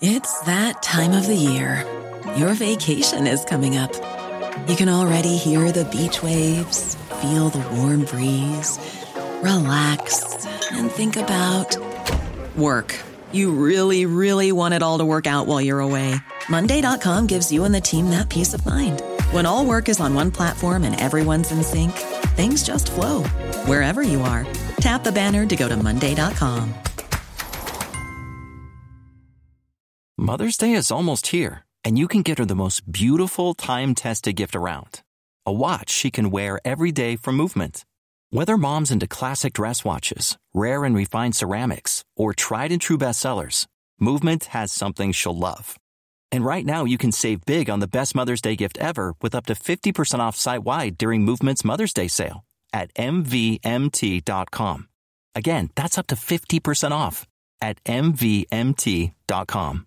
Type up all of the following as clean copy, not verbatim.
It's that time of the year. Your vacation is coming up. You can already hear the beach waves, feel the warm breeze, relax, and think about work. You really, really want it all to work out while you're away. Monday.com gives you and the team that peace of mind. When all work is on one platform and everyone's in sync, things just flow. Wherever you are, tap the banner to go to Monday.com. Mother's Day is almost here, and you can get her the most beautiful time-tested gift around. A watch she can wear every day from Movement. Whether mom's into classic dress watches, rare and refined ceramics, or tried-and-true bestsellers, Movement has something she'll love. And right now you can save big on the best Mother's Day gift ever with up to 50% off site-wide during Movement's Mother's Day sale at MVMT.com. Again, that's up to 50% off at MVMT.com.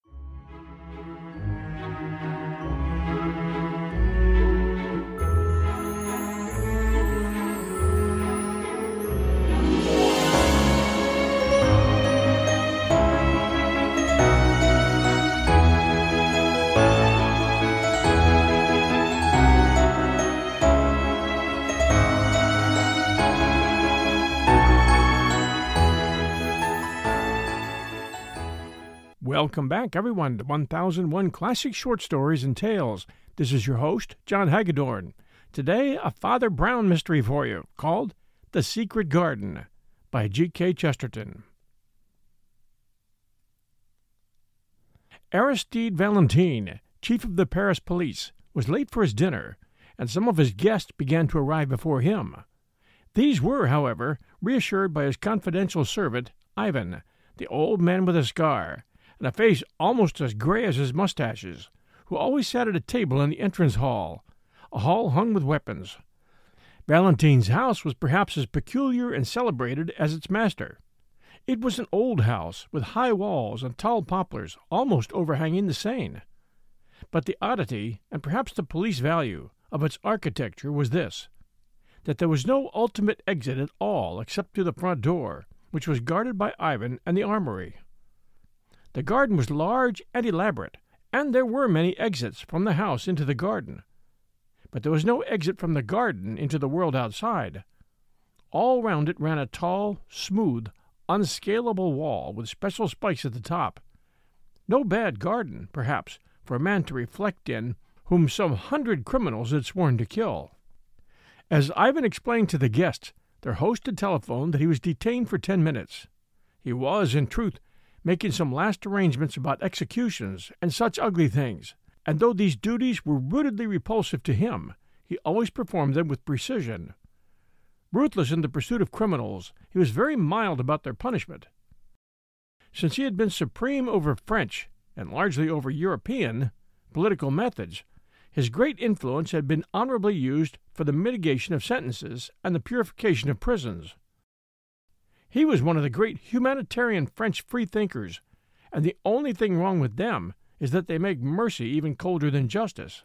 Welcome back, everyone, to 1001 Classic Short Stories and Tales. This is your host, John Hagedorn. Today, a Father Brown mystery for you called The Secret Garden by G.K. Chesterton. Aristide Valentin, chief of the Paris police, was late for his dinner, and some of his guests began to arrive before him. These were, however, reassured by his confidential servant, Ivan, the old man with a scar, and a face almost as gray as his mustaches, who always sat at a table in the entrance hall, a hall hung with weapons. Valentin's house was perhaps as peculiar and celebrated as its master. It was an old house, with high walls and tall poplars almost overhanging the Seine. But the oddity, and perhaps the police value, of its architecture was this, that there was no ultimate exit at all except through the front door, which was guarded by Ivan and the armory. The garden was large and elaborate, and there were many exits from the house into the garden. But there was no exit from the garden into the world outside. All round it ran a tall, smooth, unscalable wall with special spikes at the top. No bad garden, perhaps, for a man to reflect in whom some 100 criminals had sworn to kill. As Ivan explained to the guests, their host had telephoned that he was detained for 10 minutes. He was, in truth, making some last arrangements about executions and such ugly things, and though these duties were rootedly repulsive to him, he always performed them with precision. Ruthless in the pursuit of criminals, he was very mild about their punishment. Since he had been supreme over French, and largely over European, political methods, his great influence had been honorably used for the mitigation of sentences and the purification of prisons. He was one of the great humanitarian French freethinkers, and the only thing wrong with them is that they make mercy even colder than justice.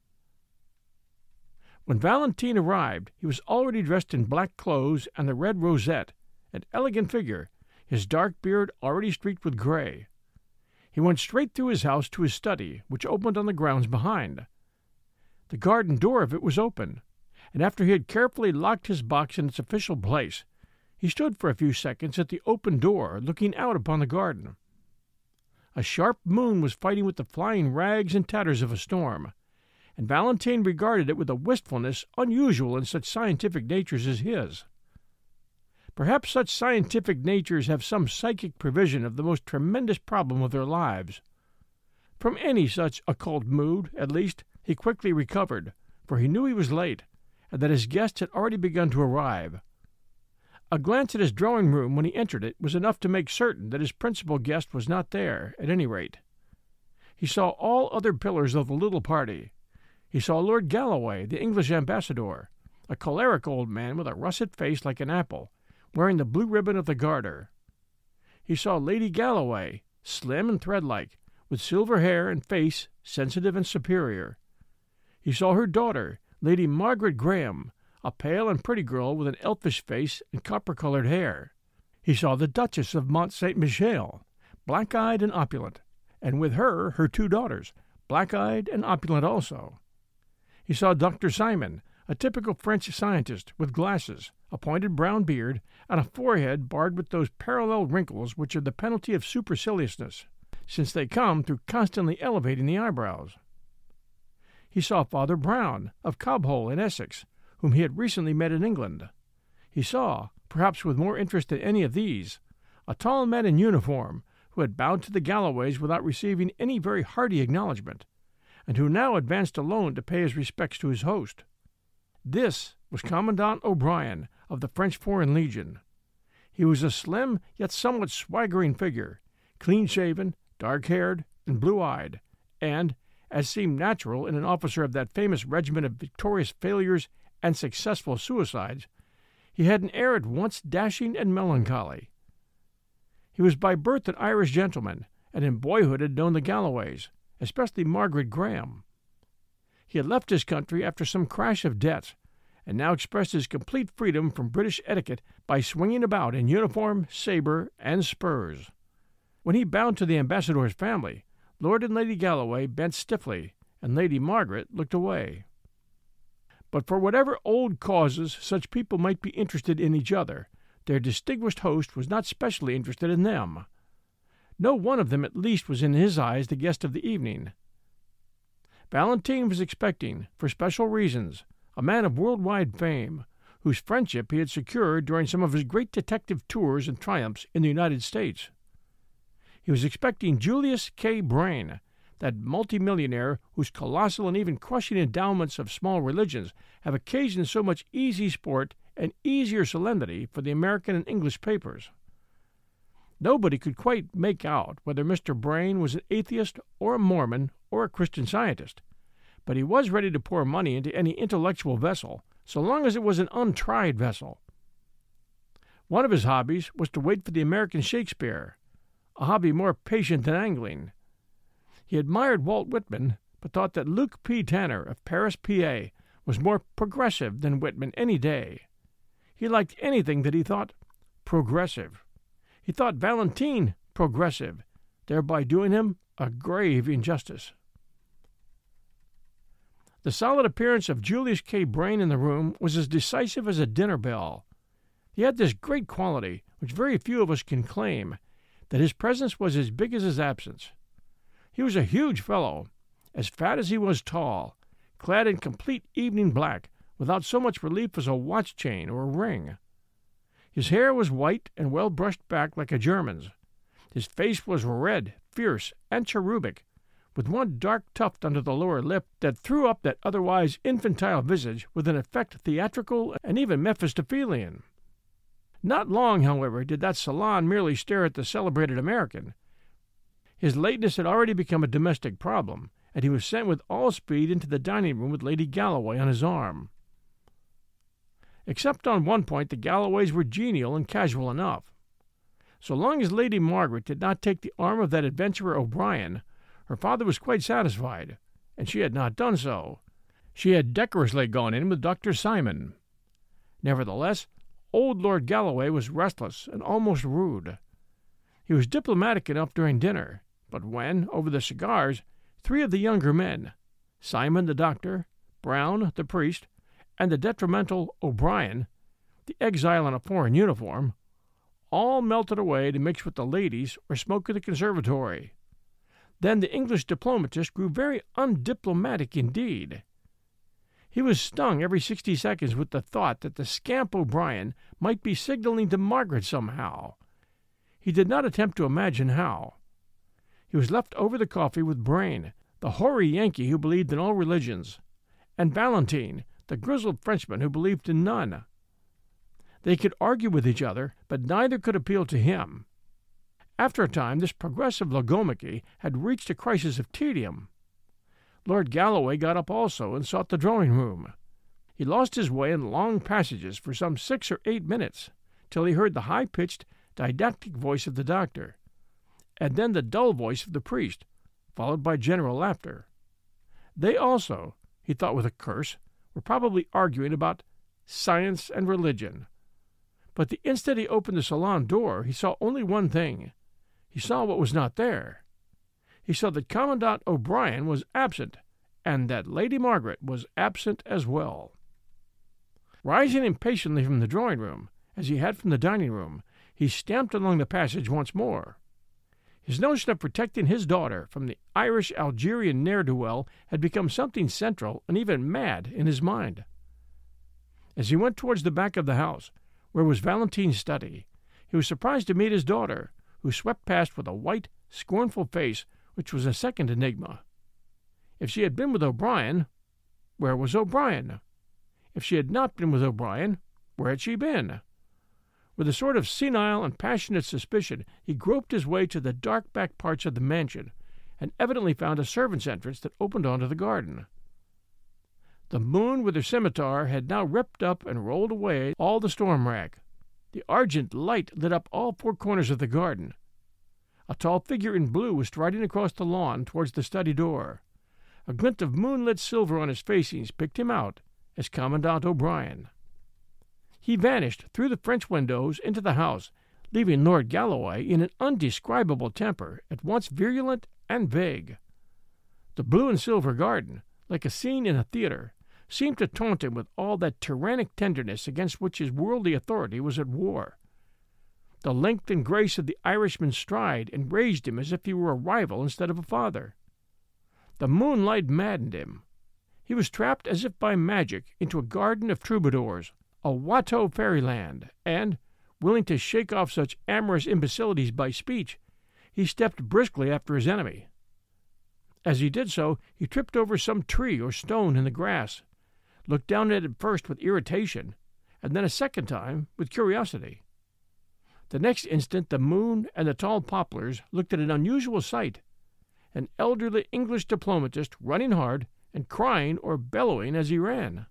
When Valentin arrived, he was already dressed in black clothes and the red rosette, an elegant figure, his dark beard already streaked with gray. He went straight through his house to his study, which opened on the grounds behind. The garden door of it was open, and after he had carefully locked his box in its official place, he stood for a few seconds at the open door, looking out upon the garden. A sharp moon was fighting with the flying rags and tatters of a storm, and Valentin regarded it with a wistfulness unusual in such scientific natures as his. Perhaps such scientific natures have some psychic prevision of the most tremendous problem of their lives. From any such occult mood, at least, he quickly recovered, for he knew he was late, and that his guests had already begun to arrive. A glance at his drawing-room when he entered it was enough to make certain that his principal guest was not there, at any rate. He saw all other pillars of the little party. He saw Lord Galloway, the English ambassador, a choleric old man with a russet face like an apple, wearing the blue ribbon of the Garter. He saw Lady Galloway, slim and thread-like, with silver hair and face sensitive and superior. He saw her daughter, Lady Margaret Graham, a pale and pretty girl with an elfish face and copper-colored hair. He saw the Duchess of Mont Saint-Michel, black-eyed and opulent, and with her, her 2 daughters, black-eyed and opulent also. He saw Dr. Simon, a typical French scientist with glasses, a pointed brown beard, and a forehead barred with those parallel wrinkles which are the penalty of superciliousness, since they come through constantly elevating the eyebrows. He saw Father Brown, of Cobhole in Essex, whom he had recently met in England. He saw, perhaps with more interest than any of these, a tall man in uniform who had bowed to the Galloways without receiving any very hearty acknowledgment, and who now advanced alone to pay his respects to his host. This was Commandant O'Brien of the French Foreign Legion. He was a slim yet somewhat swaggering figure, clean-shaven, dark-haired, and blue-eyed, and, as seemed natural in an officer of that famous regiment of victorious failures and successful suicides, he had an air at once dashing and melancholy. He was by birth an Irish gentleman, and in boyhood had known the Galloways, especially Margaret Graham. He had left his country after some crash of debts, and now expressed his complete freedom from British etiquette by swinging about in uniform, sabre, and spurs. When he bowed to the ambassador's family, Lord and Lady Galloway bent stiffly, and Lady Margaret looked away. But for whatever old causes such people might be interested in each other, their distinguished host was not specially interested in them. No one of them at least was in his eyes the guest of the evening. Valentine was expecting, for special reasons, a man of world-wide fame, whose friendship he had secured during some of his great detective tours and triumphs in the United States. He was expecting Julius K. Brain, that multimillionaire whose colossal and even crushing endowments of small religions have occasioned so much easy sport and easier solemnity for the American and English papers. Nobody could quite make out whether Mr. Brain was an atheist or a Mormon or a Christian Scientist, but he was ready to pour money into any intellectual vessel, so long as it was an untried vessel. One of his hobbies was to wait for the American Shakespeare, a hobby more patient than angling. He admired Walt Whitman, but thought that Luke P. Tanner of Paris, PA, was more progressive than Whitman any day. He liked anything that he thought progressive. He thought Valentine progressive, thereby doing him a grave injustice. The solid appearance of Julius K. Brain in the room was as decisive as a dinner bell. He had this great quality, which very few of us can claim, that his presence was as big as his absence. He was a huge fellow, as fat as he was tall, clad in complete evening black, without so much relief as a watch chain or a ring. His hair was white and well brushed back like a German's. His face was red, fierce, and cherubic, with one dark tuft under the lower lip that threw up that otherwise infantile visage with an effect theatrical and even Mephistophelian. Not long, however, did that salon merely stare at the celebrated American. His lateness had already become a domestic problem, and he was sent with all speed into the dining-room with Lady Galloway on his arm. Except on one point, the Galloways were genial and casual enough. So long as Lady Margaret did not take the arm of that adventurer O'Brien, her father was quite satisfied, and she had not done so. She had decorously gone in with Dr. Simon. Nevertheless, old Lord Galloway was restless and almost rude. He was diplomatic enough during dinner, but when, over the cigars, 3 of the younger men, Simon the doctor, Brown the priest, and the detrimental O'Brien, the exile in a foreign uniform, all melted away to mix with the ladies or smoke in the conservatory, then the English diplomatist grew very undiplomatic indeed. He was stung every 60 seconds with the thought that the scamp O'Brien might be signaling to Margaret somehow. He did not attempt to imagine how. He was left over the coffee with Brain, the hoary Yankee who believed in all religions, and Valentine, the grizzled Frenchman who believed in none. They could argue with each other, but neither could appeal to him. After a time, this progressive logomachy had reached a crisis of tedium. Lord Galloway got up also and sought the drawing-room. He lost his way in long passages for some 6 or 8 minutes, till he heard the high-pitched, didactic voice of the doctor, and then the dull voice of the priest, followed by general laughter. They also, he thought with a curse, were probably arguing about science and religion. But the instant he opened the salon door, he saw only one thing. He saw what was not there. he saw that Commandant O'Brien was absent, and that Lady Margaret was absent as well. Rising impatiently from the drawing-room, as he had from the dining-room, he stamped along the passage once more. His notion of protecting his daughter from the Irish-Algerian ne'er-do-well had become something central and even mad in his mind. As he went towards the back of the house, where was Valentine's study, he was surprised to meet his daughter, who swept past with a white, scornful face which was a second enigma. If she had been with O'Brien, where was O'Brien? If she had not been with O'Brien, where had she been? With a sort of senile and passionate suspicion, he groped his way to the dark back parts of the mansion, and evidently found a servant's entrance that opened onto the garden. The moon with her scimitar had now ripped up and rolled away all the storm wrack. The argent light lit up all four corners of the garden. A tall figure in blue was striding across the lawn towards the study door. A glint of moonlit silver on his facings picked him out as Commandant O'Brien. He vanished through the French windows into the house, leaving Lord Galloway in an undescribable temper, at once virulent and vague. The blue and silver garden, like a scene in a theatre, seemed to taunt him with all that tyrannic tenderness against which his worldly authority was at war. The length and grace of the Irishman's stride enraged him as if he were a rival instead of a father. The moonlight maddened him. He was trapped as if by magic into a garden of troubadours, a Watteau fairyland, and, willing to shake off such amorous imbecilities by speech, he stepped briskly after his enemy. As he did so, he tripped over some tree or stone in the grass, looked down at it first with irritation, and then a second time with curiosity. The next instant the moon and the tall poplars looked at an unusual sight, an elderly English diplomatist running hard and crying or bellowing as he ran.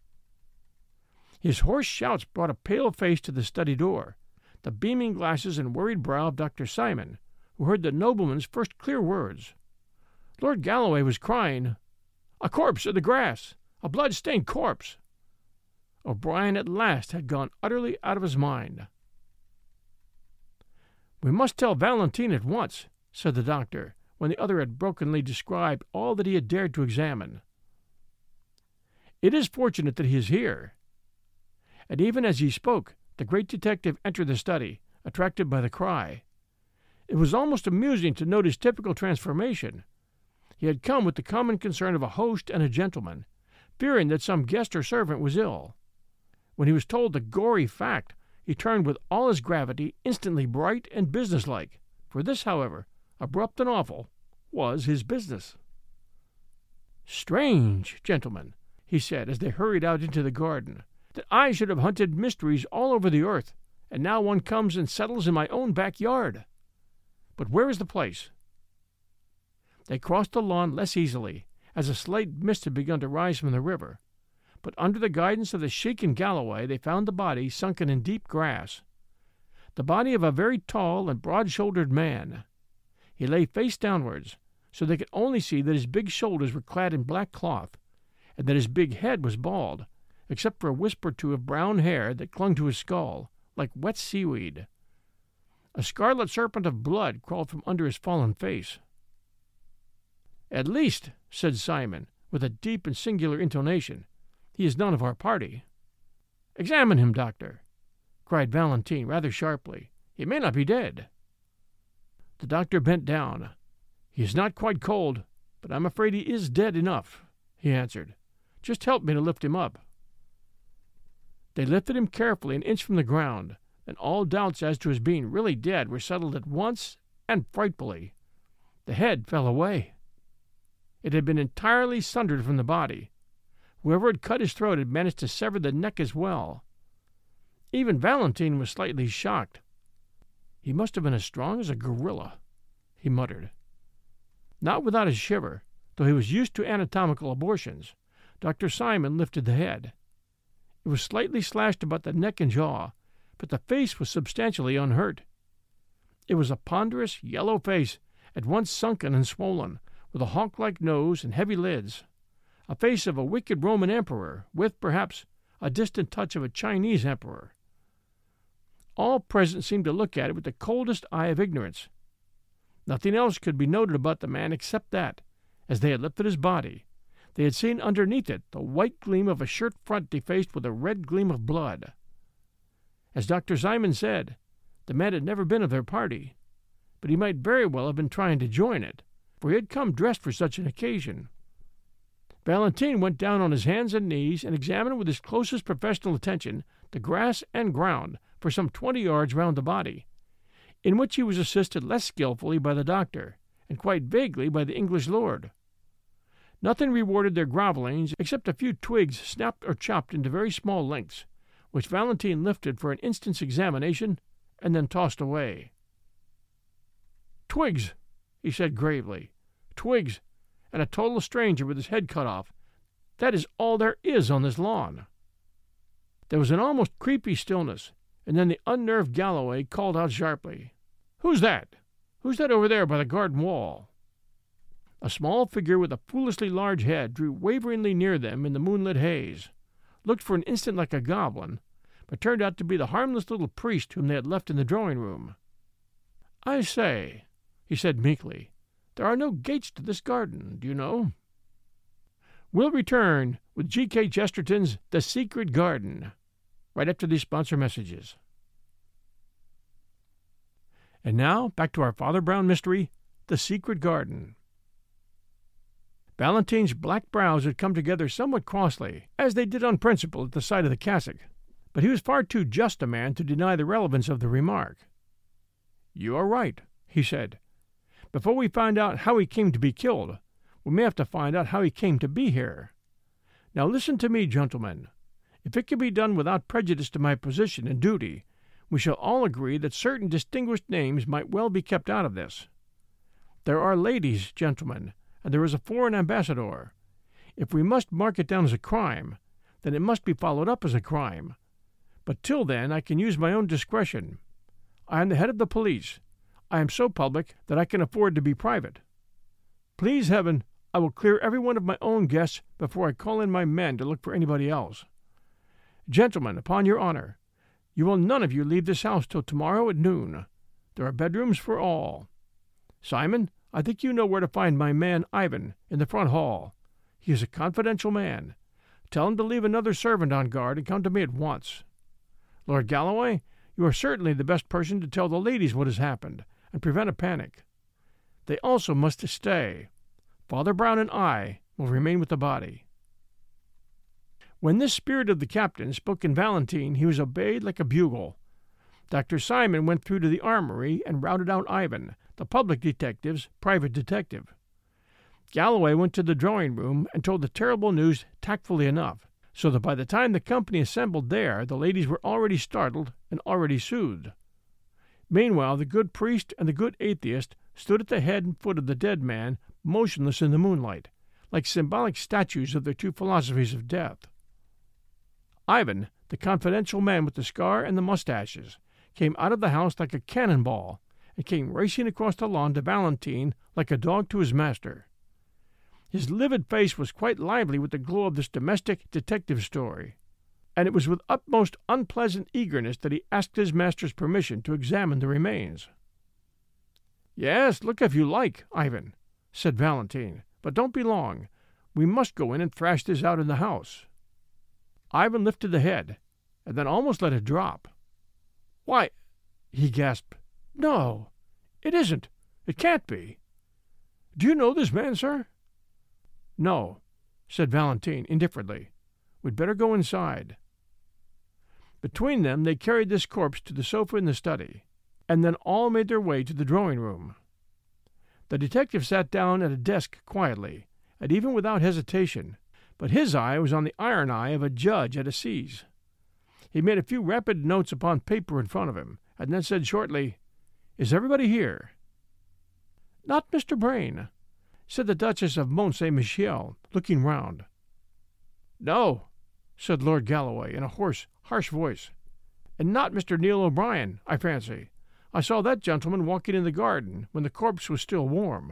His hoarse shouts brought a pale face to the study door, the beaming glasses and worried brow of Dr. Simon, who heard the nobleman's first clear words. Lord Galloway was crying, "A corpse in the grass! A blood-stained corpse!" O'Brien at last had gone utterly out of his mind. "We must tell Valentine at once," said the doctor, when the other had brokenly described all that he had dared to examine. "It is fortunate that he is here." And even as he spoke, the great detective entered the study, attracted by the cry. It was almost amusing to note his typical transformation. He had come with the common concern of a host and a gentleman, fearing that some guest or servant was ill. When he was told the gory fact, he turned with all his gravity, instantly bright and businesslike, for this, however, abrupt and awful, was his business. "Strange, gentlemen," he said as they hurried out into the garden, "that I should have hunted mysteries all over the earth, and now one comes and settles in my own backyard. But where is the place?" They crossed the lawn less easily, as a slight mist had begun to rise from the river, but under the guidance of the Sheik and Galloway they found the body sunken in deep grass. The body of a very tall and broad-shouldered man. He lay face downwards, so they could only see that his big shoulders were clad in black cloth, and that his big head was bald, except for a wisp or two of brown hair that clung to his skull, like wet seaweed. A scarlet serpent of blood crawled from under his fallen face. "At least," said Simon, with a deep and singular intonation, "he is none of our party." "Examine him, doctor," cried Valentine rather sharply. "He may not be dead." The doctor bent down. "He is not quite cold, but I'm afraid he is dead enough," he answered. "Just help me to lift him up." They lifted him carefully an inch from the ground, and all doubts as to his being really dead were settled at once and frightfully. The head fell away. It had been entirely sundered from the body. Whoever had cut his throat had managed to sever the neck as well. Even Valentine was slightly shocked. "He must have been as strong as a gorilla," he muttered. Not without a shiver, though he was used to anatomical abortions, Dr. Simon lifted the head. It was slightly slashed about the neck and jaw, but the face was substantially unhurt. It was a ponderous, yellow face, at once sunken and swollen, with a hawk-like nose and heavy lids, a face of a wicked Roman emperor, with, perhaps, a distant touch of a Chinese emperor. All present seemed to look at it with the coldest eye of ignorance. Nothing else could be noted about the man except that, as they had lifted his body, they had seen underneath it the white gleam of a shirt front defaced with a red gleam of blood. As Dr. Simon said, the man had never been of their party, but he might very well have been trying to join it, for he had come dressed for such an occasion. Valentine went down on his hands and knees and examined with his closest professional attention the grass and ground for some 20 yards round the body, in which he was assisted less skilfully by the doctor, and quite vaguely by the English lord. Nothing rewarded their grovellings except a few twigs snapped or chopped into very small lengths, which Valentine lifted for an instant's examination and then tossed away. "Twigs," he said gravely. "Twigs, and a total stranger with his head cut off. That is all there is on this lawn." There was an almost creepy stillness, and then the unnerved Galloway called out sharply, "Who's that? Who's that over there by the garden wall?" A small figure with a foolishly large head drew waveringly near them in the moonlit haze, looked for an instant like a goblin, but turned out to be the harmless little priest whom they had left in the drawing-room. "I say," he said meekly, "there are no gates to this garden, do you know?" We'll return with G.K. Chesterton's The Secret Garden, right after these sponsor messages. And now, back to our Father Brown mystery, The Secret Garden. Valentine's black brows had come together somewhat crossly, as they did on principle at the sight of the cassock, but he was far too just a man to deny the relevance of the remark. "You are right," he said. "Before we find out how he came to be killed, we may have to find out how he came to be here. Now listen to me, gentlemen. If it can be done without prejudice to my position and duty, we shall all agree that certain distinguished names might well be kept out of this. There are ladies, gentlemen, and there is a foreign ambassador. If we must mark it down as a crime, then it must be followed up as a crime. But till then I can use my own discretion. I am the head of the police. I am so public that I can afford to be private. Please heaven, I will clear every one of my own guests before I call in my men to look for anybody else. Gentlemen, upon your honor, you will none of you leave this house till tomorrow at noon. There are bedrooms for all. Simon, I think you know where to find my man Ivan in the front hall. He is a confidential man. Tell him to leave another servant on guard and come to me at once. Lord Galloway, you are certainly the best person to tell the ladies what has happened and prevent a panic. They also must stay. Father Brown and I will remain with the body." When this spirit of the captain spoke in Valentine, he was obeyed like a bugle. Dr. Simon went through to the armory and routed out Ivan, the public detective's private detective. Galloway went to the drawing-room and told the terrible news tactfully enough, so that by the time the company assembled there, the ladies were already startled and already soothed. Meanwhile, the good priest and the good atheist stood at the head and foot of the dead man, motionless in the moonlight, like symbolic statues of their two philosophies of death. Ivan, the confidential man with the scar and the mustaches, came out of the house like a cannonball and came racing across the lawn to Valentine like a dog to his master. His livid face was quite lively with the glow of this domestic detective story, and it was with utmost unpleasant eagerness that he asked his master's permission to examine the remains. "Yes, look if you like, Ivan," said Valentine, "but don't be long. We must go in and thrash this out in the house." Ivan lifted the head, and then almost let it drop. "Why," he gasped, "no, it isn't. It can't be. Do you know this man, sir?" "No," said Valentine indifferently. "We'd better go inside." Between them they carried this corpse to the sofa in the study, and then all made their way to the drawing-room. The detective sat down at a desk quietly, and even without hesitation, but his eye was on the iron eye of a judge at assize. He made a few rapid notes upon paper in front of him, and then said shortly, "Is everybody here?" "Not Mr. Brain," said the Duchess of Mont Saint Michel, looking round. "No," said Lord Galloway in a hoarse, harsh voice, "and not Mr. Neil O'Brien, I fancy. I saw that gentleman walking in the garden when the corpse was still warm."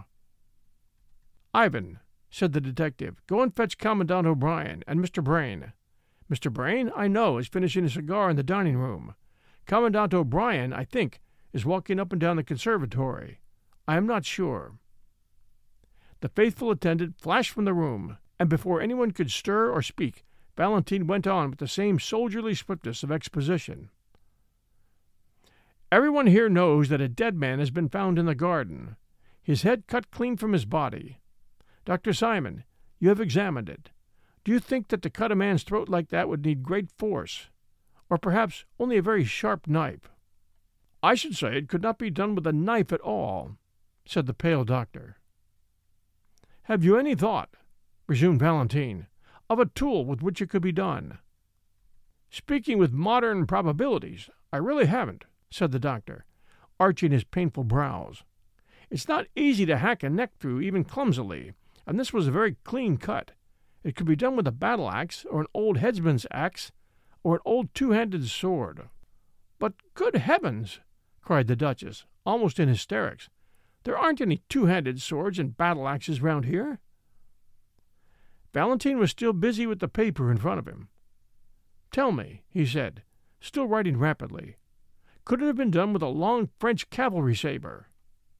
"Ivan," said the detective, "go and fetch Commandant O'Brien and Mr. Brain. Mr. Brain, I know, is finishing a cigar in the dining-room. Commandant O'Brien, I think, is walking up and down the conservatory. I am not sure." The faithful attendant flashed from the room, and before anyone could stir or speak, Valentine went on with the same soldierly swiftness of exposition. "Everyone here knows that a dead man has been found in the garden, his head cut clean from his body. Dr. Simon, you have examined it. Do you think that to cut a man's throat like that would need great force, or perhaps only a very sharp knife?" "I should say it could not be done with a knife at all," said the pale doctor. "Have you any thought," resumed Valentine, "of a tool with which it could be done?" "Speaking with modern probabilities, I really haven't," said the doctor, arching his painful brows. "It's not easy to hack a neck through, even clumsily, and this was a very clean cut. It could be done with a battle-axe, or an old headsman's axe, or an old two-handed sword." "But, good heavens!" cried the Duchess, almost in hysterics. "There aren't any two-handed swords and battle-axes round here." Valentine was still busy with the paper in front of him. "Tell me," he said, still writing rapidly, "could it have been done with a long French cavalry sabre?"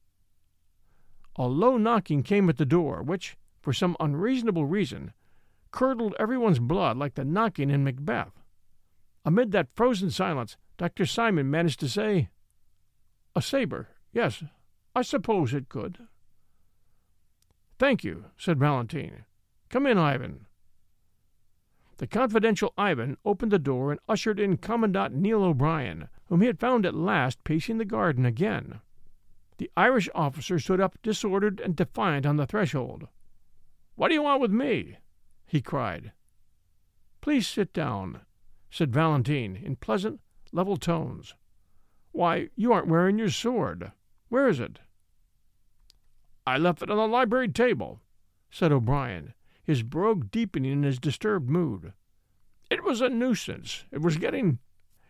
A low knocking came at the door, which, for some unreasonable reason, curdled everyone's blood like the knocking in Macbeth. Amid that frozen silence, Dr. Simon managed to say, "A sabre, yes, I suppose it could." "Thank you," said Valentine. "Come in, Ivan." The confidential Ivan opened the door and ushered in Commandant Neil O'Brien, whom he had found at last pacing the garden again. The Irish officer stood up disordered and defiant on the threshold. "What do you want with me?" he cried. "Please sit down," said Valentine in pleasant, level tones. "Why, you aren't wearing your sword. Where is it?" "I left it on the library table," said O'Brien, his brogue deepening in his disturbed mood. "It was a nuisance. It was getting...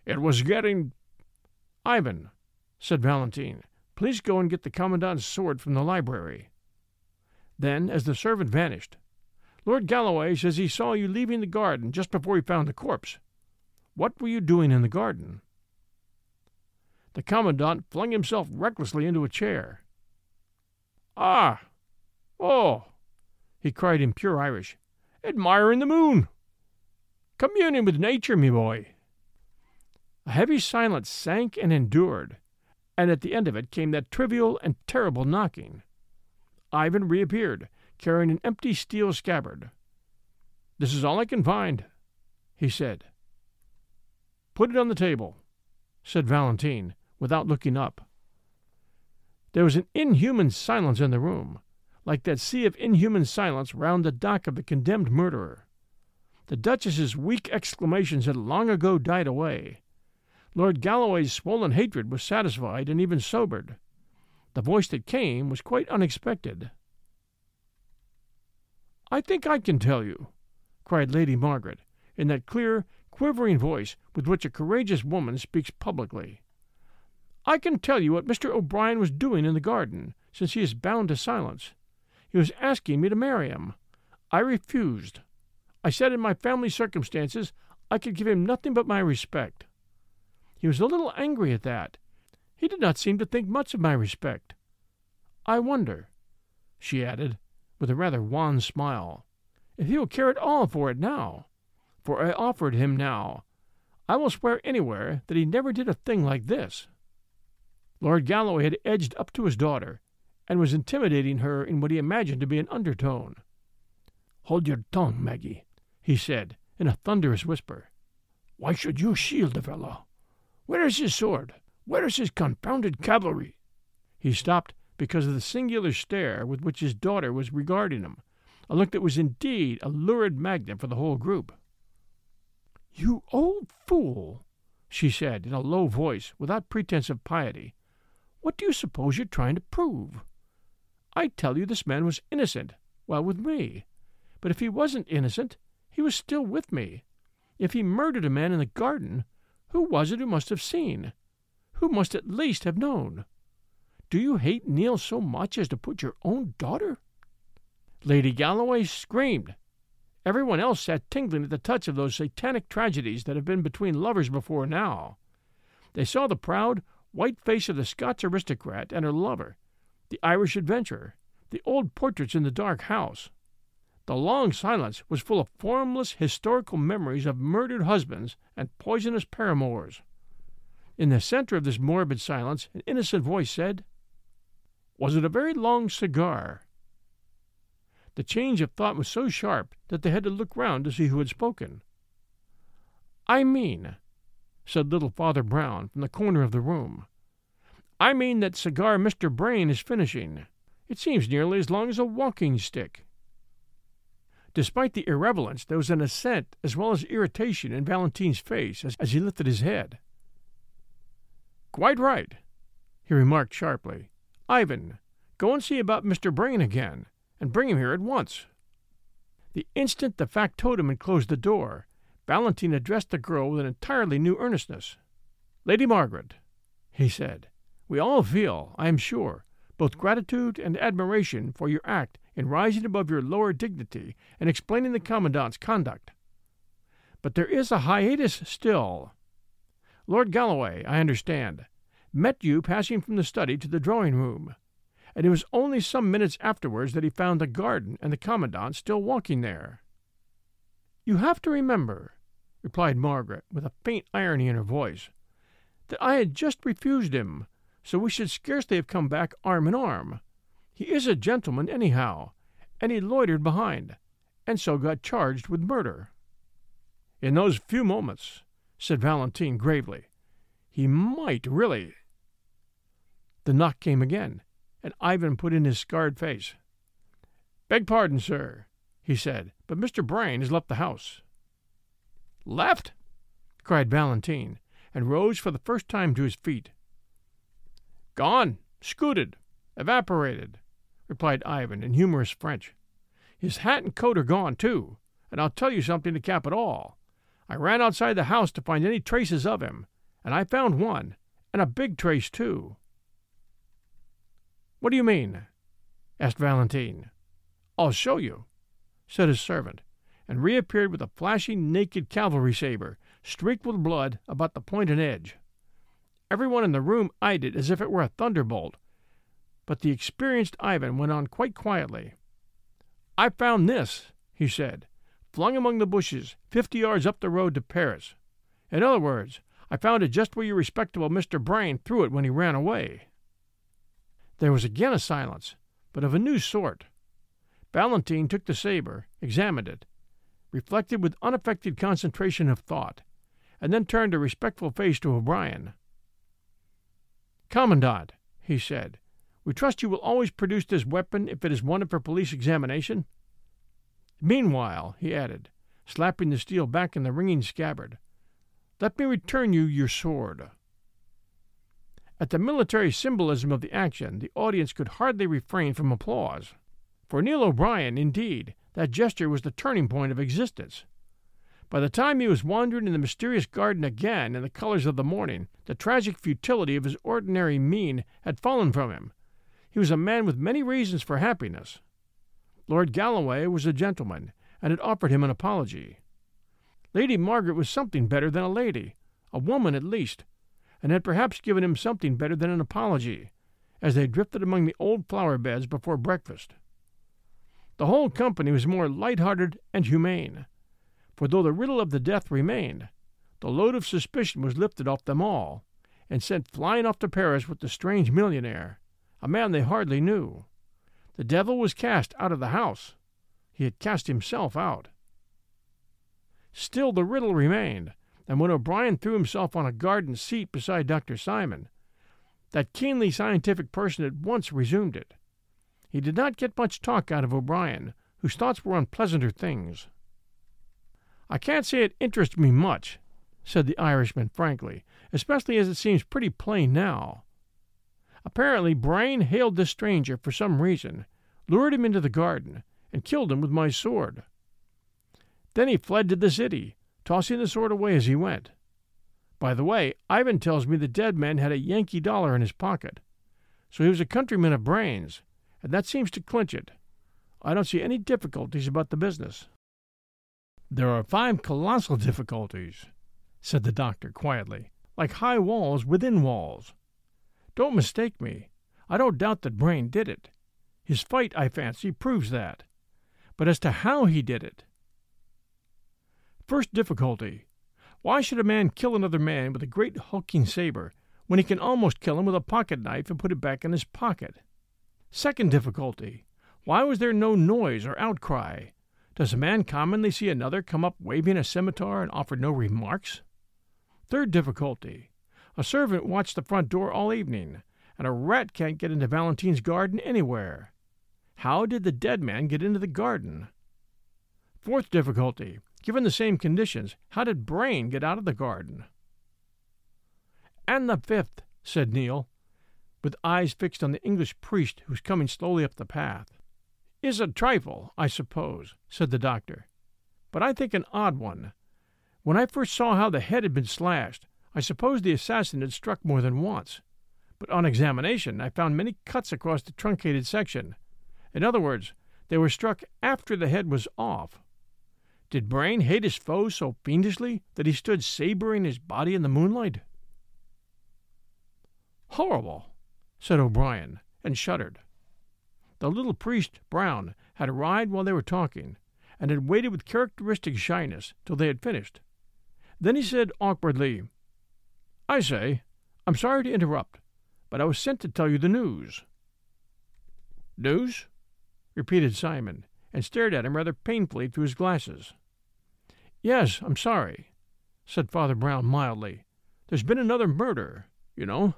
"Ivan," said Valentine, "please go and get the Commandant's sword from the library." Then, as the servant vanished, "Lord Galloway says he saw you leaving the garden just before he found the corpse. What were you doing in the garden?" The Commandant flung himself recklessly into a chair. "Ah! Oh!" he cried in pure Irish. "Admiring the moon! Communing with nature, me boy!" A heavy silence sank and endured, and at the end of it came that trivial and terrible knocking. Ivan reappeared, carrying an empty steel scabbard. "This is all I can find," he said. "Put it on the table," said Valentine, without looking up. There was an inhuman silence in the room, like that sea of inhuman silence round the dock of the condemned murderer. The Duchess's weak exclamations had long ago died away. Lord Galloway's swollen hatred was satisfied and even sobered. The voice that came was quite unexpected. "I think I can tell you," cried Lady Margaret, in that clear, quivering voice with which a courageous woman speaks publicly. "I can tell you what Mr. O'Brien was doing in the garden, since he is bound to silence. He was asking me to marry him. I refused. I said in my family circumstances I could give him nothing but my respect. He was a little angry at that. He did not seem to think much of my respect. I wonder," she added, with a rather wan smile, "if he will care at all for it now. For I offered him now. I will swear anywhere that he never did a thing like this." Lord Galloway had edged up to his daughter, and was intimidating her in what he imagined to be an undertone. "Hold your tongue, Maggie," he said, in a thunderous whisper. "Why should you shield the fellow? Where is his sword? Where is his confounded cavalry?" He stopped because of the singular stare with which his daughter was regarding him, a look that was indeed a lurid magnet for the whole group. "You old fool," she said in a low voice, without pretense of piety. "What do you suppose you're trying to prove? I tell you this man was innocent, while with me. But if he wasn't innocent, he was still with me. If he murdered a man in the garden, who was it who must have seen? Who must at least have known? Do you hate Neil so much as to put your own daughter?" Lady Galloway screamed. Everyone else sat tingling at the touch of those satanic tragedies that have been between lovers before now. They saw the proud, white face of the Scotch aristocrat and her lover, the Irish adventure, the old portraits in the dark house. The long silence was full of formless historical memories of murdered husbands and poisonous paramours. In the center of this morbid silence, an innocent voice said, "Was it a very long cigar?" The change of thought was so sharp that they had to look round to see who had spoken. "I mean," said little Father Brown from the corner of the room, "I mean that cigar Mr. Brain is finishing. It seems nearly as long as a walking stick." Despite the irrelevance, there was an assent as well as irritation in Valentine's face as he lifted his head. "Quite right," he remarked sharply. "Ivan, go and see about Mr. Brain again, and bring him here at once." The instant the factotum had closed the door, Valentine addressed the girl with an entirely new earnestness. "Lady Margaret," he said, "we all feel, I am sure, both gratitude and admiration for your act in rising above your lower dignity and explaining the Commandant's conduct. But there is a hiatus still. Lord Galloway, I understand, met you passing from the study to the drawing-room, and it was only some minutes afterwards that he found the garden and the Commandant still walking there." "You have to remember," replied Margaret, with a faint irony in her voice, "that I had just refused him, so we should scarcely have come back arm in arm. He is a gentleman, anyhow, and he loitered behind, and so got charged with murder." "In those few moments," said Valentine gravely, "he might really—" The knock came again, and Ivan put in his scarred face. "Beg pardon, sir," he said, "but Mr. Brain has left the house." "Left?" cried Valentine, and rose for the first time to his feet. "Gone, scooted, evaporated," replied Ivan in humorous French. "His hat and coat are gone, too, and I'll tell you something to cap it all. I ran outside the house to find any traces of him, and I found one, and a big trace, too." "What do you mean?" asked Valentine. "I'll show you," said his servant, and reappeared with a flashing naked cavalry saber, streaked with blood about the point and edge. Everyone in the room eyed it as if it were a thunderbolt, but the experienced Ivan went on quite quietly. "I found this," he said, "flung among the bushes 50 yards up the road to Paris. In other words, I found it just where your respectable Mr. Brain threw it when he ran away." There was again a silence, but of a new sort. Valentine took the saber, examined it, reflected with unaffected concentration of thought, and then turned a respectful face to O'Brien. "Commandant," he said, "we trust you will always produce this weapon if it is wanted for police examination. Meanwhile," he added, slapping the steel back in the ringing scabbard, "let me return you your sword." At the military symbolism of the action, the audience could hardly refrain from applause. For Neil O'Brien, indeed, that gesture was the turning point of existence. By the time he was wandering in the mysterious garden again in the colors of the morning, the tragic futility of his ordinary mien had fallen from him. He was a man with many reasons for happiness. Lord Galloway was a gentleman, and had offered him an apology. Lady Margaret was something better than a lady, a woman at least, and had perhaps given him something better than an apology, as they drifted among the old flower-beds before breakfast. The whole company was more light-hearted and humane, for though the riddle of the death remained, the load of suspicion was lifted off them all, and sent flying off to Paris with the strange millionaire, a man they hardly knew. The devil was cast out of the house. He had cast himself out. Still the riddle remained, and when O'Brien threw himself on a garden seat beside Dr. Simon, that keenly scientific person at once resumed it. He did not get much talk out of O'Brien, whose thoughts were on pleasanter things. "I can't say it interests me much," said the Irishman frankly, "especially as it seems pretty plain now. Apparently Brain hailed this stranger for some reason, lured him into the garden, and killed him with my sword. Then he fled to the city, tossing the sword away as he went. By the way, Ivan tells me the dead man had a Yankee dollar in his pocket, so he was a countryman of Brain's, and that seems to clinch it. I don't see any difficulties about the business." "There are 5 colossal difficulties," said the doctor quietly, "like high walls within walls. Don't mistake me. I don't doubt that Brain did it. His fight, I fancy, proves that. But as to how he did it... First difficulty. Why should a man kill another man with a great hulking saber when he can almost kill him with a pocket knife and put it back in his pocket? Second difficulty. Why was there no noise or outcry? Does a man commonly see another come up waving a scimitar and offer no remarks? Third difficulty. A servant watched the front door all evening, and a rat can't get into Valentine's garden anywhere. How did the dead man get into the garden? Fourth difficulty. Given the same conditions, how did Brain get out of the garden? And the fifth, said Neil, with eyes fixed on the English priest who was coming slowly up the path. Is a trifle, I suppose, said the doctor, but I think an odd one. When I first saw how the head had been slashed, I supposed the assassin had struck more than once, but on examination I found many cuts across the truncated section. In other words, they were struck after the head was off. Did Brain hate his foe so fiendishly that he stood sabering his body in the moonlight? Horrible, said O'Brien, and shuddered. The little priest, Brown, had arrived while they were talking, and had waited with characteristic shyness till they had finished. Then he said awkwardly, I say, I'm sorry to interrupt, but I was sent to tell you the news. News? Repeated Simon, and stared at him rather painfully through his glasses. Yes, I'm sorry, said Father Brown mildly. There's been another murder, you know.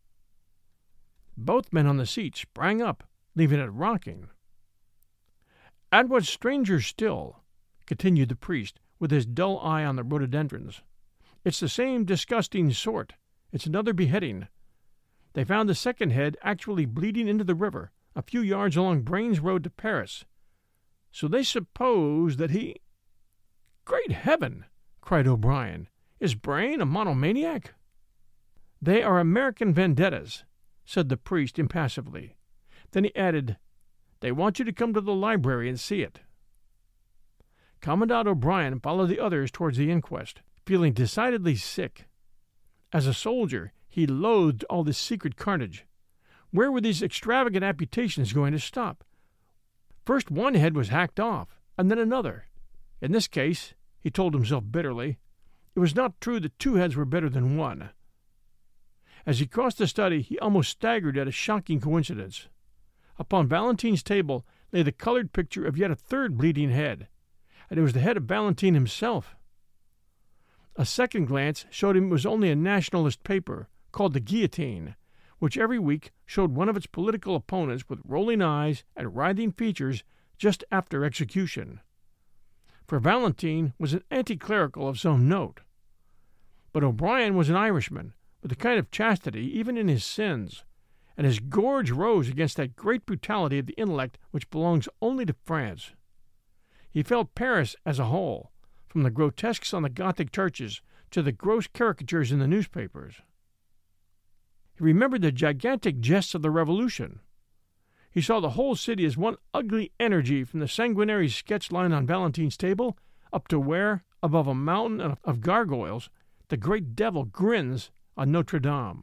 Both men on the seat sprang up, leaving it rocking. And what's stranger still, continued the priest, with his dull eye on the rhododendrons, it's the same disgusting sort. It's another beheading. They found the second head actually bleeding into the river, a few yards along Brain's road to Paris. So they suppose that he... Great heaven! Cried O'Brien. Is Brain a monomaniac? They are American vendettas, said the priest impassively. Then he added, They want you to come to the library and see it. Commandant O'Brien followed the others towards the inquest, feeling decidedly sick. As a soldier, he loathed all this secret carnage. Where were these extravagant amputations going to stop? First one head was hacked off, and then another. In this case, he told himself bitterly, it was not true that two heads were better than one. As he crossed the study, he almost staggered at a shocking coincidence. Upon Valentine's table lay the colored picture of yet a third bleeding head, and it was the head of Valentine himself. A second glance showed him it was only a nationalist paper, called the Guillotine, which every week showed one of its political opponents with rolling eyes and writhing features just after execution. For Valentine was an anti-clerical of some note. But O'Brien was an Irishman, with a kind of chastity even in his sins, and his gorge rose against that great brutality of the intellect which belongs only to France. He felt Paris as a whole, from the grotesques on the Gothic churches to the gross caricatures in the newspapers. He remembered the gigantic jests of the Revolution. He saw the whole city as one ugly energy from the sanguinary sketch line on Valentine's table up to where, above a mountain of gargoyles, the great devil grins on Notre Dame.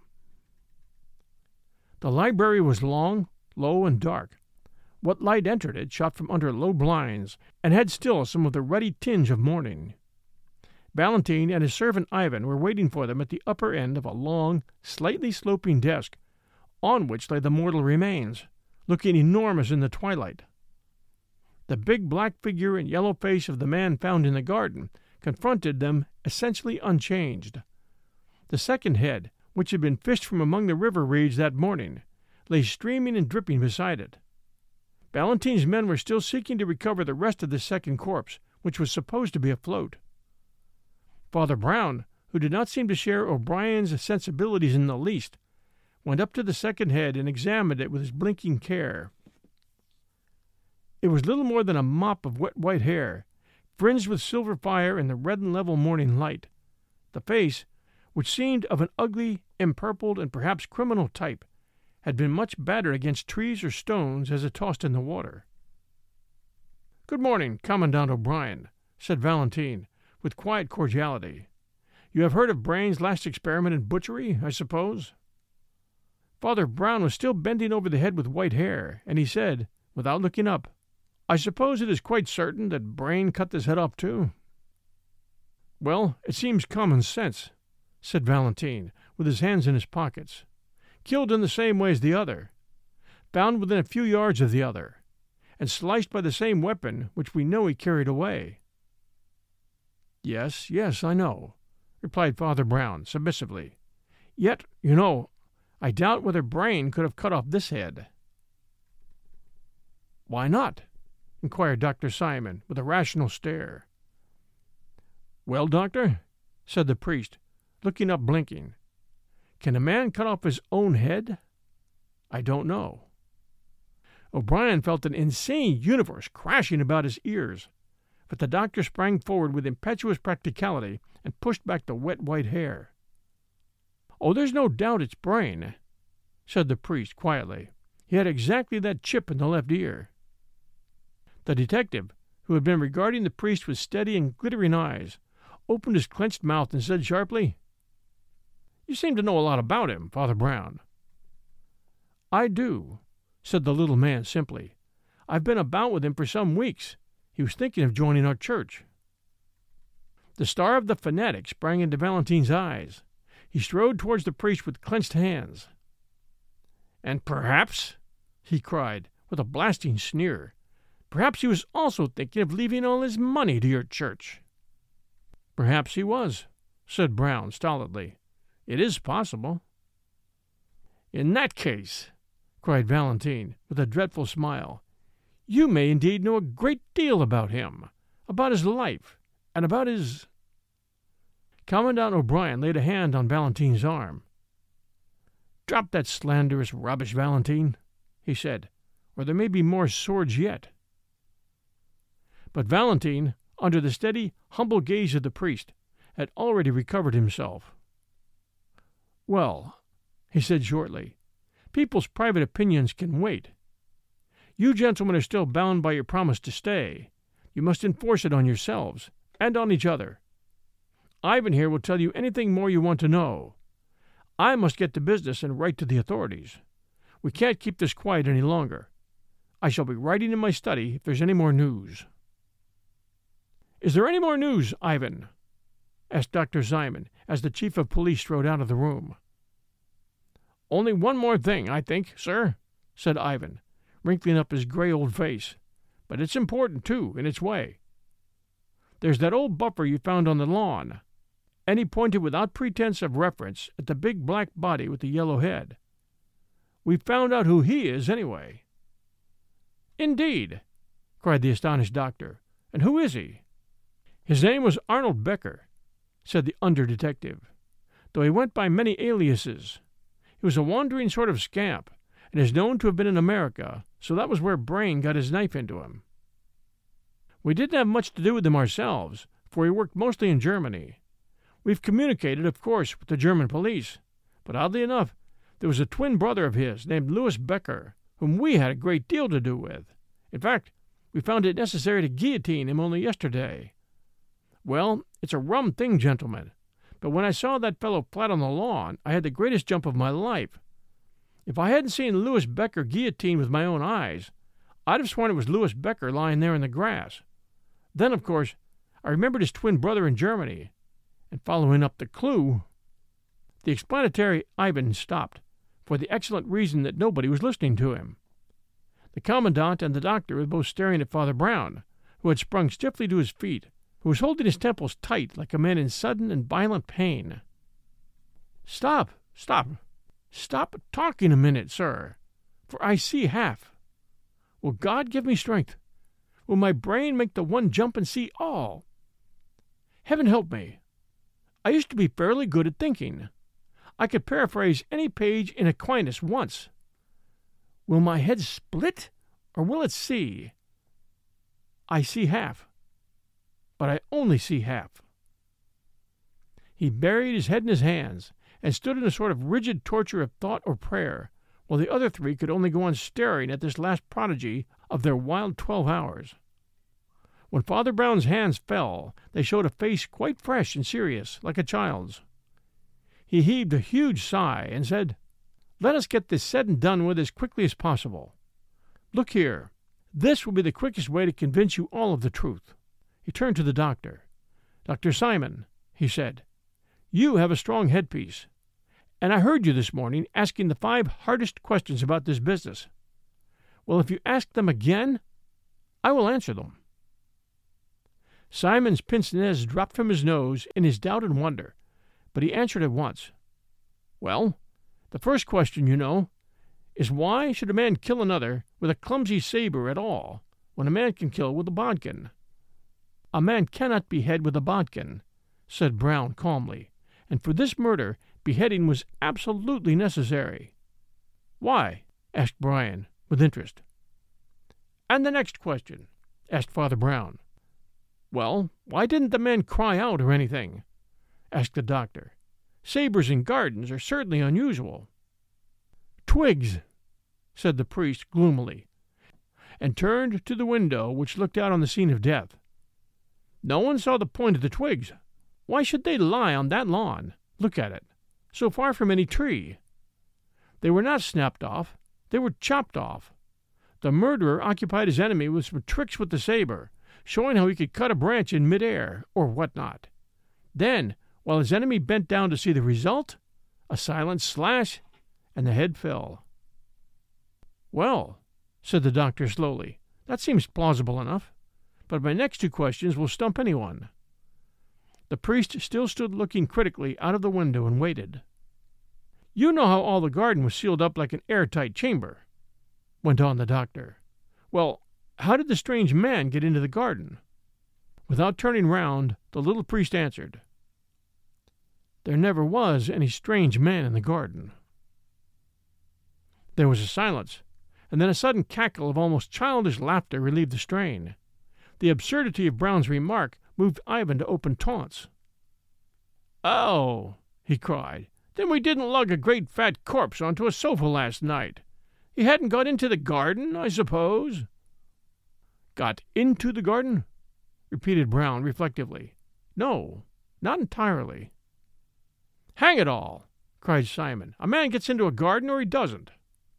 The library was long, low, and dark. What light entered it shot from under low blinds, and had still some of the ruddy tinge of morning. Valentine and his servant Ivan were waiting for them at the upper end of a long, slightly sloping desk, on which lay the mortal remains, looking enormous in the twilight. The big black figure and yellow face of the man found in the garden confronted them essentially unchanged. The second head, which had been fished from among the river reeds that morning, lay streaming and dripping beside it. Valentine's men were still seeking to recover the rest of the second corpse, which was supposed to be afloat. Father Brown, who did not seem to share O'Brien's sensibilities in the least, went up to the second head and examined it with his blinking care. It was little more than a mop of wet white hair, fringed with silver fire in the red and level morning light. The face, which seemed of an ugly, empurpled, and perhaps criminal type, had been much battered against trees or stones as it tossed in the water. "Good morning, Commandant O'Brien," said Valentine, with quiet cordiality. "You have heard of Brain's last experiment in butchery, I suppose?" Father Brown was still bending over the head with white hair, and he said, without looking up, "I suppose it is quite certain that Brain cut this head off too?" "Well, it seems common sense," said Valentine, with his hands in his pockets. "Killed in the same way as the other, found within a few yards of the other, and sliced by the same weapon which we know he carried away." "Yes, yes, I know," replied Father Brown, submissively. "Yet, you know, I doubt whether Brain could have cut off this head." "Why not?" inquired Dr. Simon, with a rational stare. "Well, doctor," said the priest, looking up blinking, "can a man cut off his own head? I don't know." O'Brien felt an insane universe crashing about his ears, but the doctor sprang forward with impetuous practicality and pushed back the wet white hair. "Oh, there's no doubt it's Brain," said the priest quietly. "He had exactly that chip in the left ear." The detective, who had been regarding the priest with steady and glittering eyes, opened his clenched mouth and said sharply, "You seem to know a lot about him, Father Brown." "I do," said the little man simply. "I've been about with him for some weeks. He was thinking of joining our church." The star of the fanatic sprang into Valentine's eyes. He strode towards the priest with clenched hands. "And perhaps," he cried, with a blasting sneer, "perhaps he was also thinking of leaving all his money to your church." "Perhaps he was," said Brown stolidly. "It is possible." "In that case," cried Valentine, with a dreadful smile, "you may indeed know a great deal about him, about his life, and about his—" Commandant O'Brien laid a hand on Valentine's arm. "Drop that slanderous rubbish, Valentine," he said, "or there may be more swords yet." But Valentine, under the steady, humble gaze of the priest, had already recovered himself. "Well," he said shortly, "people's private opinions can wait. You gentlemen are still bound by your promise to stay. You must enforce it on yourselves, and on each other. Ivan here will tell you anything more you want to know. I must get to business and write to the authorities. We can't keep this quiet any longer. I shall be writing in my study if there's any more news." "Is there any more news, Ivan?" asked Dr. Simon, as the chief of police strode out of the room. "Only one more thing, I think, sir," said Ivan, wrinkling up his gray old face. "But it's important, too, in its way. There's that old buffer you found on the lawn," and he pointed without pretense of reference at the big black body with the yellow head. "We've found out who he is, anyway." "Indeed!" cried the astonished doctor. "And who is he?" "His name was Arnold Becker," said the under-detective, "though he went by many aliases. He was a wandering sort of scamp, and is known to have been in America, so that was where Brain got his knife into him. We didn't have much to do with him ourselves, for he worked mostly in Germany. We've communicated, of course, with the German police, but oddly enough, there was a twin brother of his named Louis Becker, whom we had a great deal to do with. In fact, we found it necessary to guillotine him only yesterday. Well, it's a rum thing, gentlemen, but when I saw that fellow flat on the lawn, I had the greatest jump of my life. If I hadn't seen Louis Becker guillotined with my own eyes, I'd have sworn it was Louis Becker lying there in the grass. Then, of course, I remembered his twin brother in Germany, and following up the clue—" The explanatory Ivan stopped, for the excellent reason that nobody was listening to him. The commandant and the doctor were both staring at Father Brown, who had sprung stiffly to his feet, who was holding his temples tight like a man in sudden and violent pain. "Stop talking a minute, sir, for I see half. Will God give me strength? Will my brain make the one jump and see all? Heaven help me! I used to be fairly good at thinking. I could paraphrase any page in Aquinas once. Will my head split, or will it see? I see half, but I only see half." He buried his head in his hands and stood in a sort of rigid torture of thought or prayer, while the other three could only go on staring at this last prodigy of their wild 12 hours. When Father Brown's hands fell, they showed a face quite fresh and serious, like a child's. He heaved a huge sigh and said, Let us get this said and done with as quickly as possible. Look here, this will be the quickest way to convince you all of the truth." He turned to the doctor. "Dr. Simon," he said, "you have a strong headpiece, and I heard you this morning asking the 5 hardest questions about this business. Well, if you ask them again, I will answer them." Simon's pince-nez dropped from his nose in his doubt and wonder, but he answered at once. "Well, the first question, you know, is why should a man kill another with a clumsy saber at all, when a man can kill with a bodkin?" "A man cannot behead with a bodkin," said Brown calmly, "and for this murder beheading was absolutely necessary." "Why?" asked Bryan, with interest. "And the next question?" asked Father Brown. "Well, why didn't the man cry out or anything?" asked the doctor. "Sabers in gardens are certainly unusual." "Twigs," said the priest gloomily, and turned to the window which looked out on the scene of death. "No one saw the point of the twigs. Why should they lie on that lawn? Look at it, so far from any tree. They were not snapped off, they were chopped off. The murderer occupied his enemy with some tricks with the saber, showing how he could cut a branch in mid-air, or what not. Then, while his enemy bent down to see the result, a silent slash, and the head fell." "Well," said the doctor slowly, "that seems plausible enough, but my next 2 questions will stump anyone." The priest still stood looking critically out of the window and waited. "You know how all the garden was sealed up like an airtight chamber," went on the doctor. "Well, how did the strange man get into the garden?" Without turning round, the little priest answered, "There never was any strange man in the garden." There was a silence, and then a sudden cackle of almost childish laughter relieved the strain. The absurdity of Brown's remark moved Ivan to open taunts. "Oh," he cried, "then we didn't lug a great fat corpse onto a sofa last night. He hadn't got into the garden, I suppose?" "Got into the garden?" repeated Brown reflectively. "No, not entirely." "Hang it all!" cried Simon. "A man gets into a garden or he doesn't."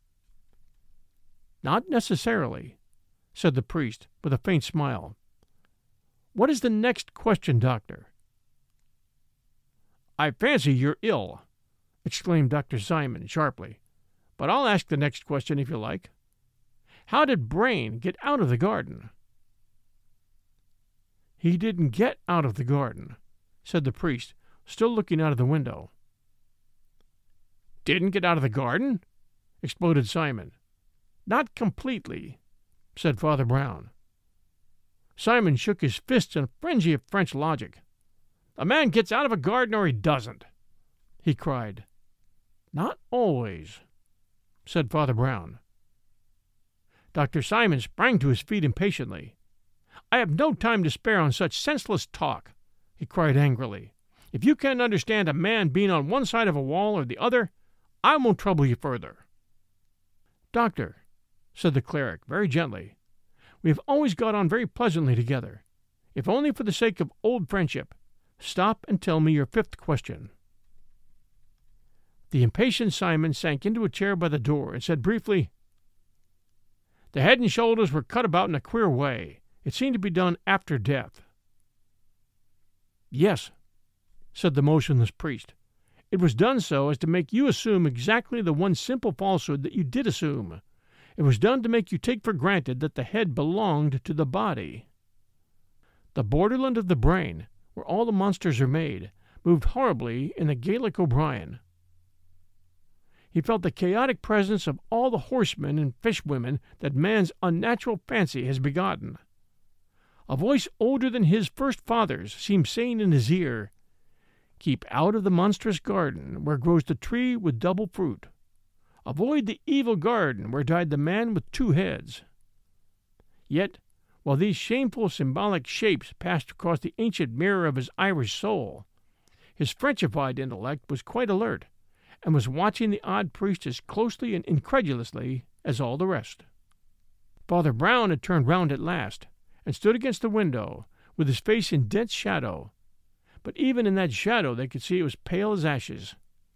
"Not necessarily," said the priest with a faint smile. "What is the next question, doctor?" "I fancy you're ill," exclaimed Dr. Simon sharply. "But I'll ask the next question if you like. How did Brain get out of the garden?" "He didn't get out of the garden," said the priest, still looking out of the window. "Didn't get out of the garden?" exploded Simon. "Not completely," said Father Brown. Simon shook his fists in a frenzy of French logic. "A man gets out of a garden or he doesn't," he cried. "Not always," said Father Brown. Dr. Simon sprang to his feet impatiently. "I have no time to spare on such senseless talk," he cried angrily. "If you can't understand a man being on one side of a wall or the other, I won't trouble you further." "Doctor," said the cleric very gently, "we have always got on very pleasantly together. If only for the sake of old friendship, stop and tell me your 5th question." The impatient Simon sank into a chair by the door and said briefly, "The head and shoulders were cut about in a queer way. It seemed to be done after death." "Yes," said the motionless priest. "It was done so as to make you assume exactly the one simple falsehood that you did assume. It was done to make you take for granted that the head belonged to the body. The borderland of the brain, where all the monsters are made, moved horribly in the Gaelic O'Brien. He felt the chaotic presence of all the horsemen and fishwomen that man's unnatural fancy has begotten. A voice older than his first father's seemed saying in his ear, 'Keep out of the monstrous garden where grows the tree with double fruit. Avoid the evil garden where died the man with 2 heads.' Yet, while these shameful symbolic shapes passed across the ancient mirror of his Irish soul, his Frenchified intellect was quite alert, and was watching the odd priest as closely and incredulously as all the rest. Father Brown had turned round at last, and stood against the window, with his face in dense shadow, but even in that shadow they could see it was pale as ashes.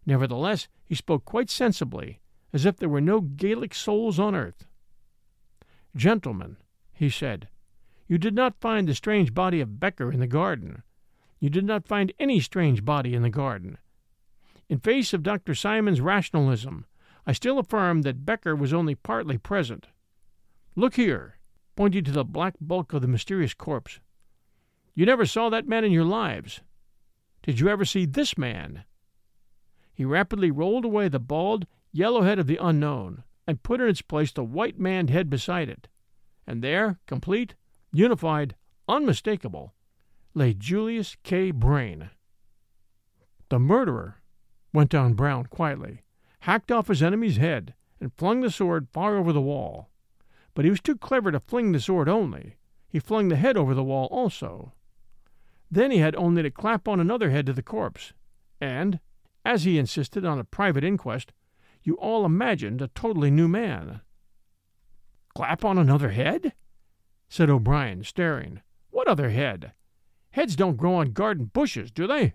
Nevertheless, he spoke quite sensibly, as if there were no Gaelic souls on earth. "Gentlemen," he said, "you did not find the strange body of Becker in the garden. You did not find any strange body in the garden. In face of Dr. Simon's rationalism, I still affirm that Becker was only partly present. Look here," pointing to the black bulk of the mysterious corpse. "You never saw that man in your lives. Did you ever see this man?" He rapidly rolled away the bald, yellow head of the unknown, and put in its place the white-maned head beside it. And there, complete, unified, unmistakable, lay Julius K. Brain. "The murderer," went on Brown quietly, "hacked off his enemy's head and flung the sword far over the wall. But he was too clever to fling the sword only. He flung the head over the wall also. Then he had only to clap on another head to the corpse, and, as he insisted on a private inquest, you all imagined a totally new man." "Clap on another head?" said O'Brien, staring. "What other head? Heads don't grow on garden bushes, do they?"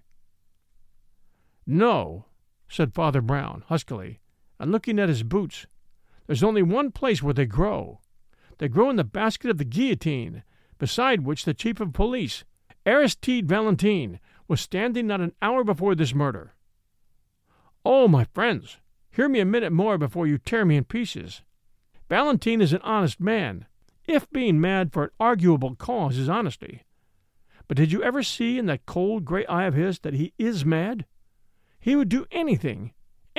"No," said Father Brown, huskily, and looking at his boots. "There's only one place where they grow. They grow in the basket of the guillotine, beside which the chief of police, Aristide Valentine, was standing not an hour before this murder. Oh, my friends, hear me a minute more before you tear me in pieces. Valentine is an honest man, if being mad for an arguable cause is honesty. But did you ever see in that cold gray eye of his that he is mad? He would do anything,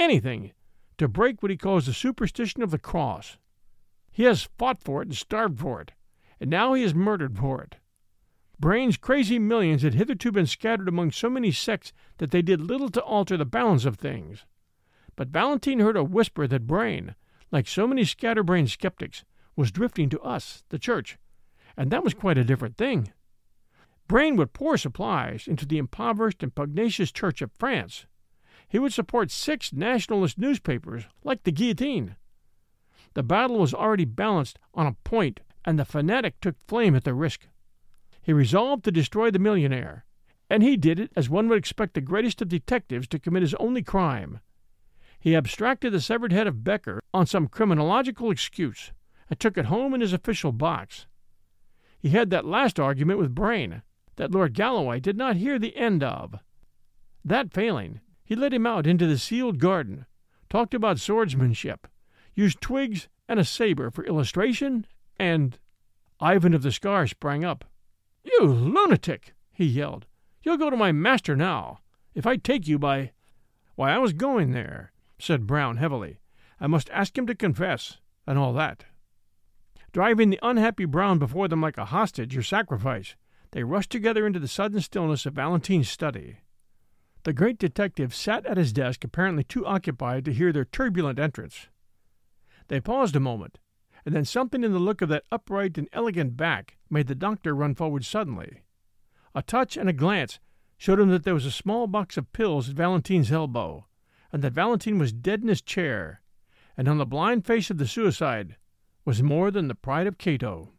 to break what he calls the superstition of the cross. He has fought for it and starved for it, and now he is murdered for it. Brain's crazy millions had hitherto been scattered among so many sects that they did little to alter the balance of things. But Valentine heard a whisper that Brain, like so many scatterbrained skeptics, was drifting to us, the Church, and that was quite a different thing. Brain would pour supplies into the impoverished and pugnacious Church of France. He would support 6 nationalist newspapers, like the Guillotine. The battle was already balanced on a point, and the fanatic took flame at the risk. He resolved to destroy the millionaire, and he did it as one would expect the greatest of detectives to commit his only crime. He abstracted the severed head of Becker on some criminological excuse, and took it home in his official box. He had that last argument with Brain, that Lord Galloway did not hear the end of. That failing, he led him out into the sealed garden, talked about swordsmanship, used twigs and a saber for illustration, and Ivan of the Scar sprang up. "You lunatic!" he yelled. "You'll go to my master now, if I take you by—" "Why, I was going there," said Brown heavily. "I must ask him to confess, and all that." Driving the unhappy Brown before them like a hostage or sacrifice, they rushed together into the sudden stillness of Valentine's study. The great detective sat at his desk apparently too occupied to hear their turbulent entrance. They paused a moment, and then something in the look of that upright and elegant back made the doctor run forward suddenly. A touch and a glance showed him that there was a small box of pills at Valentine's elbow, and that Valentine was dead in his chair, and on the blind face of the suicide was more than the pride of Cato.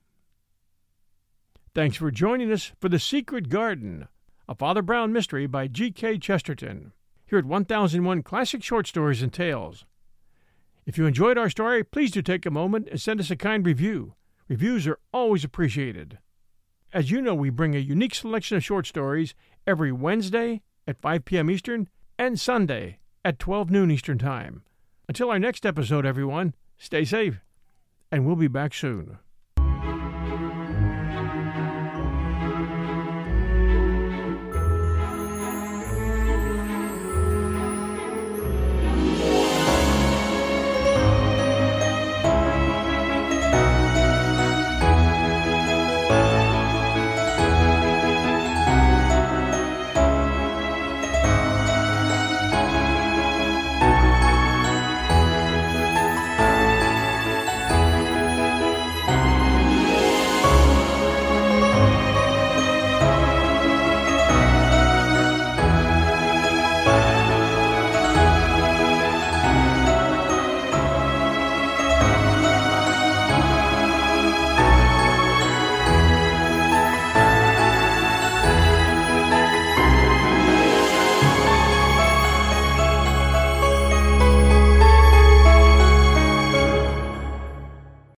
Thanks for joining us for The Secret Garden, a Father Brown mystery by G.K. Chesterton, here at 1001 Classic Short Stories and Tales. If you enjoyed our story, please do take a moment and send us a kind review. Reviews are always appreciated. As you know, we bring a unique selection of short stories every Wednesday at 5 p.m. Eastern and Sunday at 12 noon Eastern Time. Until our next episode, everyone, stay safe, and we'll be back soon.